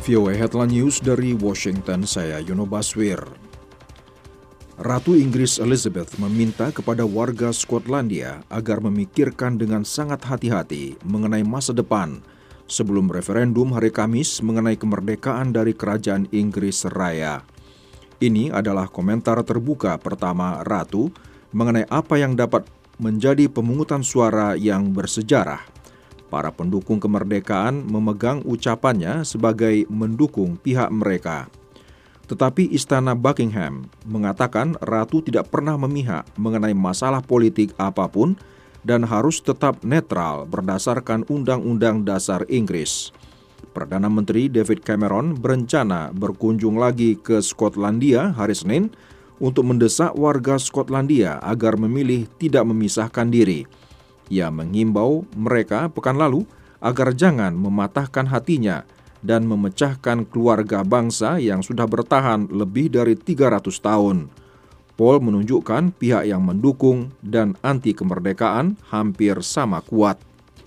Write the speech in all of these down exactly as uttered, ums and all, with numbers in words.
V O A Headline News dari Washington, saya Yuno Baswir. Ratu Inggris Elizabeth meminta kepada warga Skotlandia agar memikirkan dengan sangat hati-hati mengenai masa depan sebelum referendum hari Kamis mengenai kemerdekaan dari Kerajaan Inggris Raya. Ini adalah komentar terbuka pertama Ratu mengenai apa yang dapat menjadi pemungutan suara yang bersejarah. Para pendukung kemerdekaan memegang ucapannya sebagai mendukung pihak mereka. Tetapi Istana Buckingham mengatakan Ratu tidak pernah memihak mengenai masalah politik apapun dan harus tetap netral berdasarkan Undang-Undang Dasar Inggris. Perdana Menteri David Cameron berencana berkunjung lagi ke Skotlandia hari Senin untuk mendesak warga Skotlandia agar memilih tidak memisahkan diri. Ia mengimbau mereka pekan lalu agar jangan mematahkan hatinya dan memecahkan keluarga bangsa yang sudah bertahan lebih dari tiga ratus tahun. Poll menunjukkan pihak yang mendukung dan anti kemerdekaan hampir sama kuat.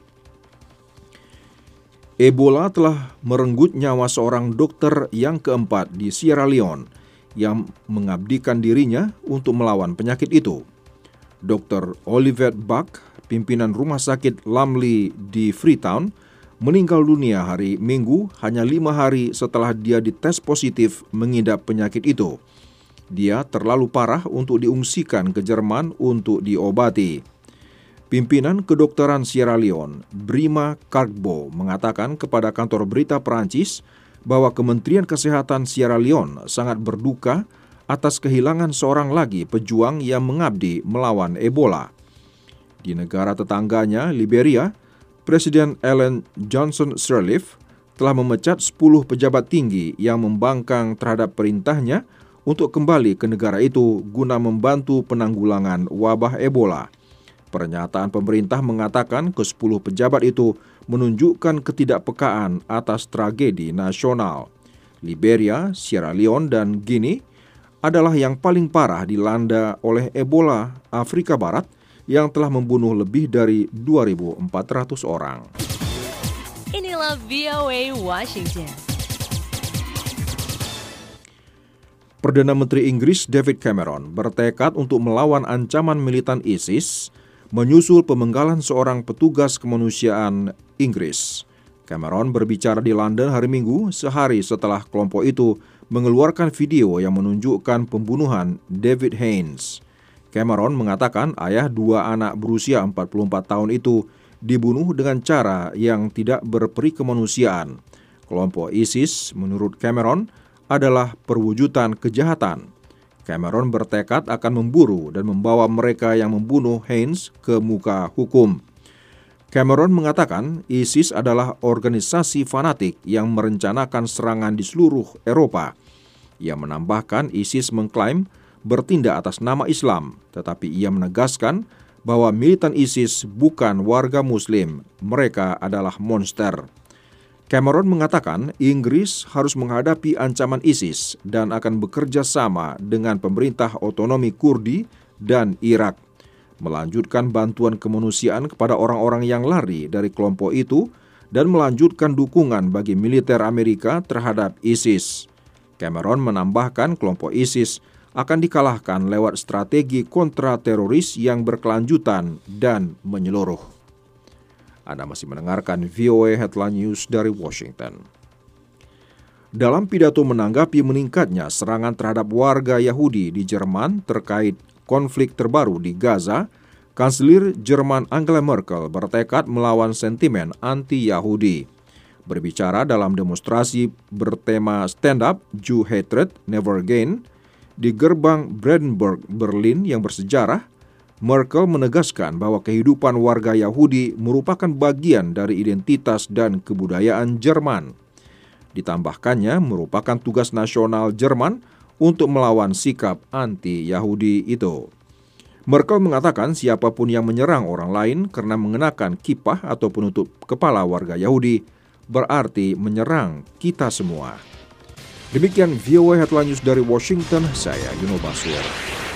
Ebola telah merenggut nyawa seorang dokter yang keempat di Sierra Leone yang mengabdikan dirinya untuk melawan penyakit itu. dokter Oliver Buck, pimpinan rumah sakit Lumley di Freetown, meninggal dunia hari Minggu hanya lima hari setelah dia dites positif mengidap penyakit itu. Dia terlalu parah untuk diungsikan ke Jerman untuk diobati. Pimpinan kedokteran Sierra Leone, Brima Kargbo, mengatakan kepada kantor berita Perancis bahwa Kementerian Kesehatan Sierra Leone sangat berduka atas kehilangan seorang lagi pejuang yang mengabdi melawan Ebola. Di negara tetangganya, Liberia, Presiden Ellen Johnson Sirleaf telah memecat sepuluh pejabat tinggi yang membangkang terhadap perintahnya untuk kembali ke negara itu guna membantu penanggulangan wabah Ebola. Pernyataan pemerintah mengatakan kesepuluh pejabat itu menunjukkan ketidakpekaan atas tragedi nasional. Liberia, Sierra Leone, dan Guinea adalah yang paling parah dilanda oleh Ebola Afrika Barat yang telah membunuh lebih dari dua ribu empat ratus orang. Inilah V O A Washington. Perdana Menteri Inggris David Cameron bertekad untuk melawan ancaman militan ISIS menyusul pemenggalan seorang petugas kemanusiaan Inggris. Cameron berbicara di London hari Minggu sehari setelah kelompok itu mengeluarkan video yang menunjukkan pembunuhan David Haines. Cameron mengatakan ayah dua anak berusia empat puluh empat tahun itu dibunuh dengan cara yang tidak berperi kemanusiaan. Kelompok ISIS, menurut Cameron, adalah perwujudan kejahatan. Cameron bertekad akan memburu dan membawa mereka yang membunuh Haines ke muka hukum. Cameron mengatakan ISIS adalah organisasi fanatik yang merencanakan serangan di seluruh Eropa. Ia menambahkan ISIS mengklaim bertindak atas nama Islam, tetapi ia menegaskan bahwa militan ISIS bukan warga Muslim, mereka adalah monster. Cameron mengatakan Inggris harus menghadapi ancaman ISIS dan akan bekerja sama dengan pemerintah otonomi Kurdi dan Irak, melanjutkan bantuan kemanusiaan kepada orang-orang yang lari dari kelompok itu dan melanjutkan dukungan bagi militer Amerika terhadap ISIS. Cameron menambahkan kelompok ISIS akan dikalahkan lewat strategi kontra-teroris yang berkelanjutan dan menyeluruh. Anda masih mendengarkan V O A Headline News dari Washington. Dalam pidato menanggapi meningkatnya serangan terhadap warga Yahudi di Jerman terkait konflik terbaru di Gaza, Kanselir Jerman Angela Merkel bertekad melawan sentimen anti-Yahudi. Berbicara dalam demonstrasi bertema Stand Up, Jew Hatred, Never Again, di gerbang Brandenburg, Berlin yang bersejarah, Merkel menegaskan bahwa kehidupan warga Yahudi merupakan bagian dari identitas dan kebudayaan Jerman. Ditambahkannya merupakan tugas nasional Jerman untuk melawan sikap anti-Yahudi itu. Merkel mengatakan siapapun yang menyerang orang lain karena mengenakan kippah atau penutup kepala warga Yahudi berarti menyerang kita semua. Demikian V O A Headline News dari Washington, saya Yuno Baswir.